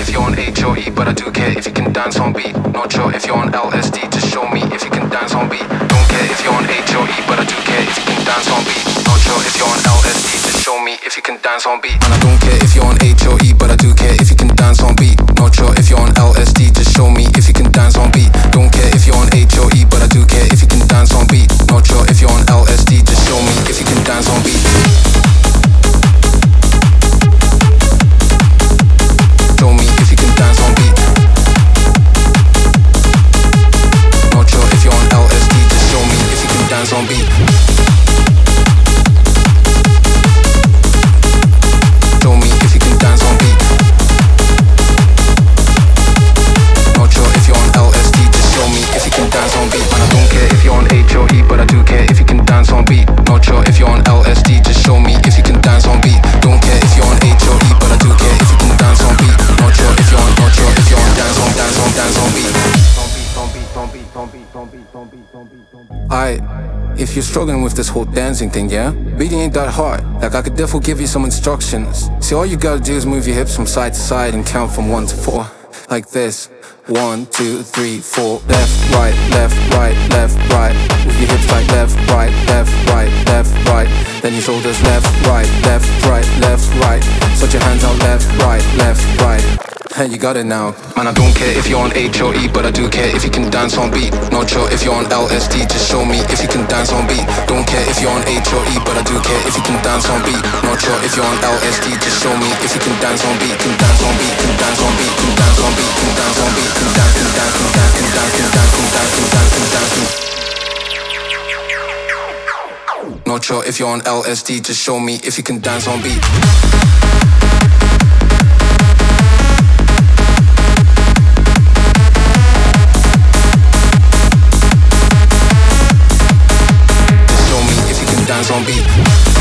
if you're on HOE, but I do care if you can dance on beat. Not sure if you're on LSD, just show me if you can dance on beat. Don't care if you're on HOE, but I do care if you can dance on beat. Not sure if you're on LSD, just show me if you can dance on beat. And I don't care if you're on HOE, but I do care if you can dance on beat. Not sure if you're on LSD, just show me if you can dance on beat. Don't care if you're on HOE, but I do care if you can dance on beat. Not sure if you're on LSD, just show me if you can dance on beat. Show me if you can dance on beat. Not sure if you're on LSD, just show me if you can dance on beat. Show me if you can dance on beat. Not sure if you're on LSD, just show me if you can dance on beat. And I don't care if you're on HOE, but I do care if you can dance on beat. Not sure if you're on LSD, just show me if you can dance on beat. Don't care if you're on HOE, but I do care if you can dance on beat. Not sure if you're on dance on beat. Alright, if you're struggling with this whole dancing thing, yeah? Beating ain't that hard, like I could definitely give you some instructions. See, all you gotta do is move your hips from side to side and count from 1 to 4. Like this, 1, 2, 3, 4. Left, right, left, right, left, right. Move your hips like left, right, left, right, left, right. Then your shoulders left, right, left, right, left, right. Put your hands out left, right, Hey, you got it now. Man, I don't care if you're on HOE, but I do care if you can dance on beat. Not sure if you're on LSD, just show me if you can dance on beat. Don't care if you're on HOE, but I do care if you can dance on beat. Not sure if you're on LSD, just show me if you can dance on beat. Can dance on beat, can dance on beat, can dance on beat, can dance on beat, can dance, can dance, can dance, can dance, can dance, can dance, can dance, can dance, can dance. Not sure if you're on LSD, just show me if you can dance on beat. Dance on beat.